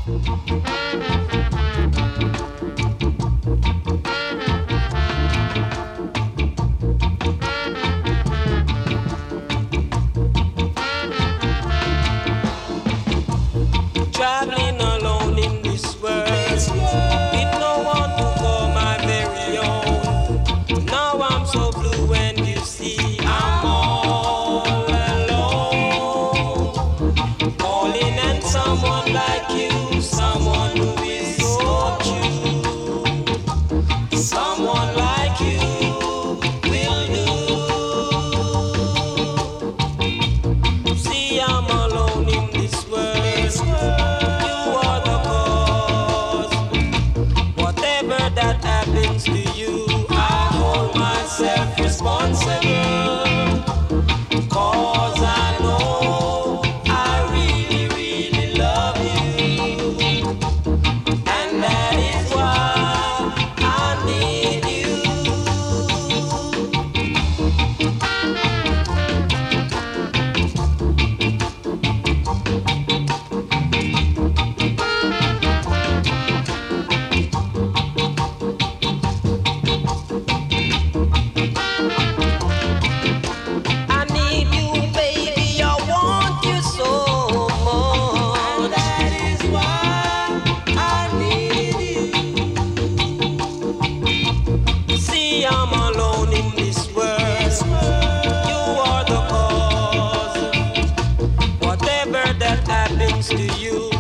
Traveling alone in this world, with no one to call my very own. Now I'm so blue and you see I'm all alone. Calling and someone like you, someone who is so true, someone like you will do. See, I'm alone in this world. That happens to you, I hold myself responsible, 'cause I know I really, really love you, and that is why I need you. I'm alone in this world. You are the cause. Whatever that happens to you,